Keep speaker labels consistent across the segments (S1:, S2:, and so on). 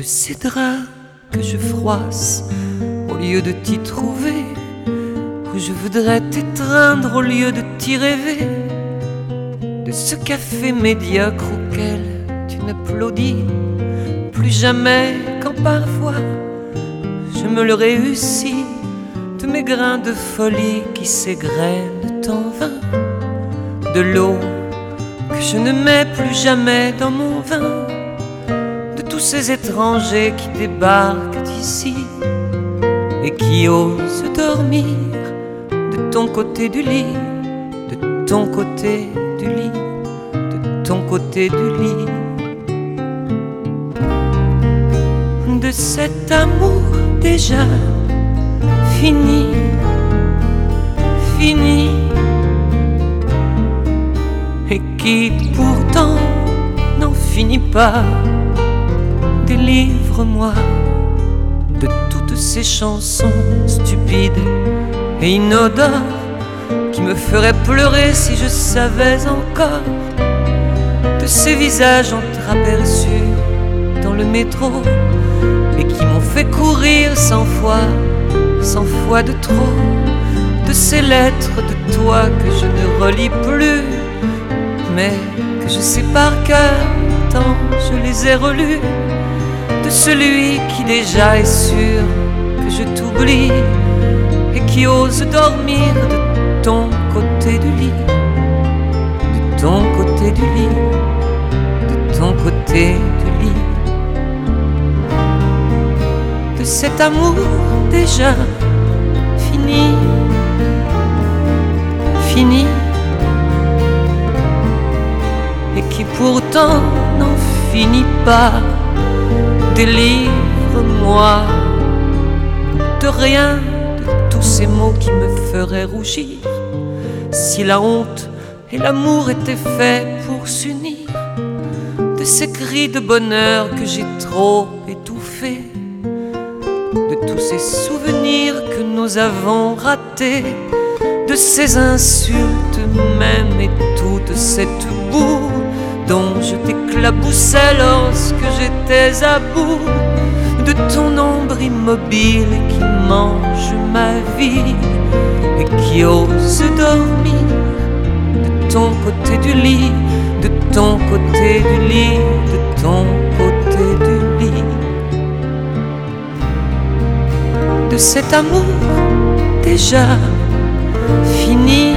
S1: ces draps que je froisse au lieu de t'y trouver, où je voudrais t'étreindre au lieu de t'y rêver, de ce café médiocre auquel tu n'applaudis plus jamais quand parfois je me le réussis, de mes grains de folie qui s'égrènent en vain, de l'eau que je ne mets plus jamais dans mon vin, de tous ces étrangers qui débarquent ici et qui osent dormir de ton côté du lit, de ton côté du lit, de ton côté du lit. De cet amour déjà fini, fini, et qui pourtant n'en finit pas. Délivre-moi de toutes ces chansons stupides et inodores qui me feraient pleurer si je savais encore, de ces visages entreaperçus dans le métro et qui m'ont fait courir 100 fois de trop, de ces lettres de toi que je ne relis plus, mais que je sais par cœur tant je les ai relus, de celui qui déjà est sûr que je t'oublie et qui ose dormir de ton côté du lit, de ton côté du lit, de ton côté du lit. De cet amour déjà fini, fini, et qui pourtant n'en finit pas. Délivre-moi de rien, de tous ces mots qui me feraient rougir, si la honte et l'amour étaient faits pour s'unir, de ces cris de bonheur que j'ai trop étouffés, de tous ces souvenirs que nous avons ratés, de ces insultes même et toute cette boue dont je t'éclaboussais lorsque j'étais à bout, de ton ombre immobile qui mange ma vie et qui ose dormir de ton côté du lit, de ton côté du lit, de ton côté du lit. De cet amour déjà fini,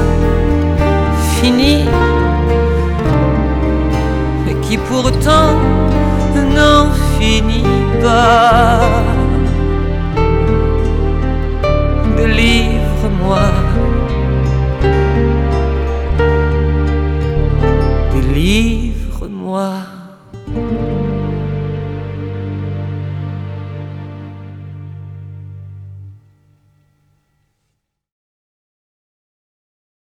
S1: fini, et qui pourtant